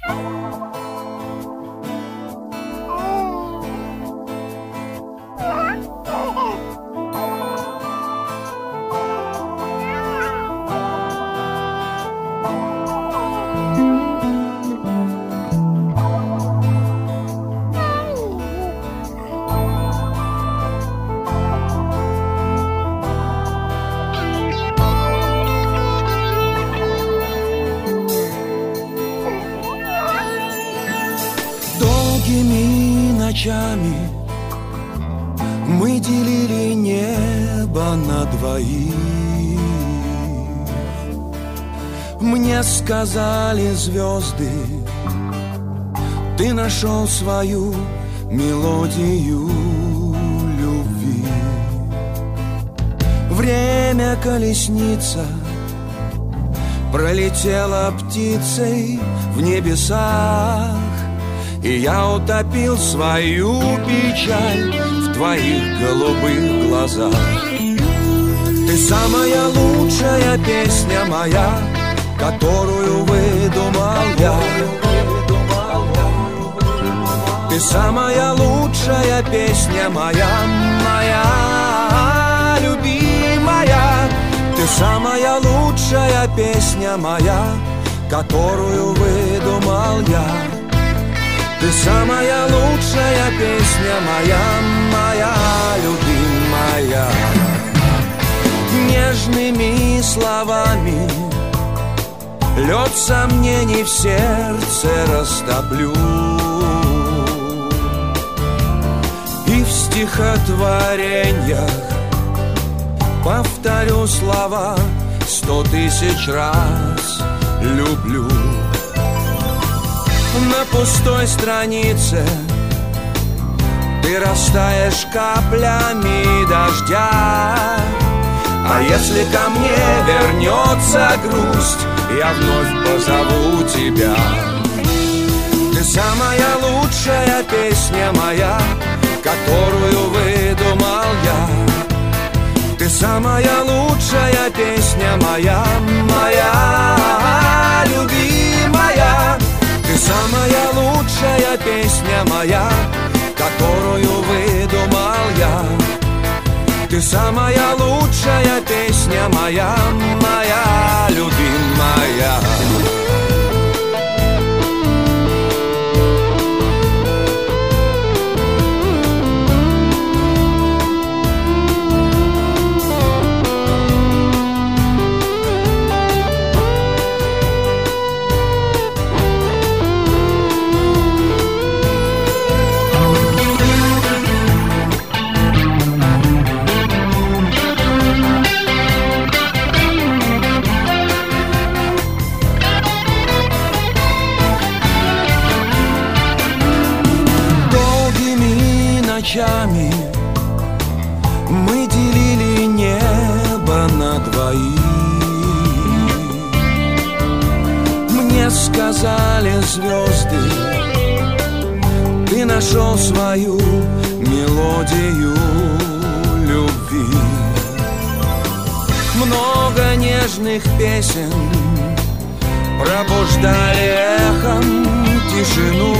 Долгими ночами мы делили небо на двоих. Мне сказали звезды, ты нашел свою мелодию любви. Время колесница пролетела птицей в небесах, и я утопил свою печаль в твоих голубых глазах. Ты самая лучшая песня моя, которую выдумал я. Ты самая лучшая песня моя, моя любимая. Ты самая лучшая песня моя, которую выдумал я. Ты самая лучшая песня моя, моя любимая. Нежными словами лед сомнений в сердце растоплю, и в стихотворениях повторю слова 100 000 раз люблю. На пустой странице ты растаешь каплями дождя, а если ко мне вернется грусть, я вновь позову тебя. Ты самая лучшая песня моя, которую выдумал я. Ты самая лучшая песня моя, моя любимая. Ты самая лучшая песня моя, которую выдумал я. Ты самая лучшая песня моя, моя любимая. Ночами мы делили небо на двоих. Мне сказали звезды, ты нашел свою мелодию любви. Много нежных песен пробуждали эхом тишину,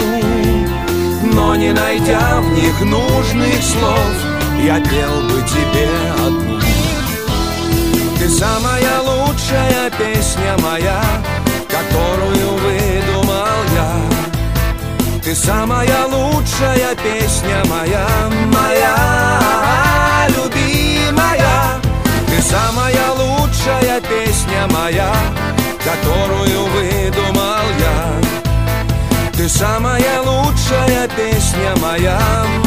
но не найдя в них нужных слов, я пел бы тебе одну. Ты самая лучшая песня моя, которую выдумал я. Ты самая лучшая песня моя, моя любимая. Ты самая лучшая песня моя, которую выдумал я. Ты самая лучшая песня моя,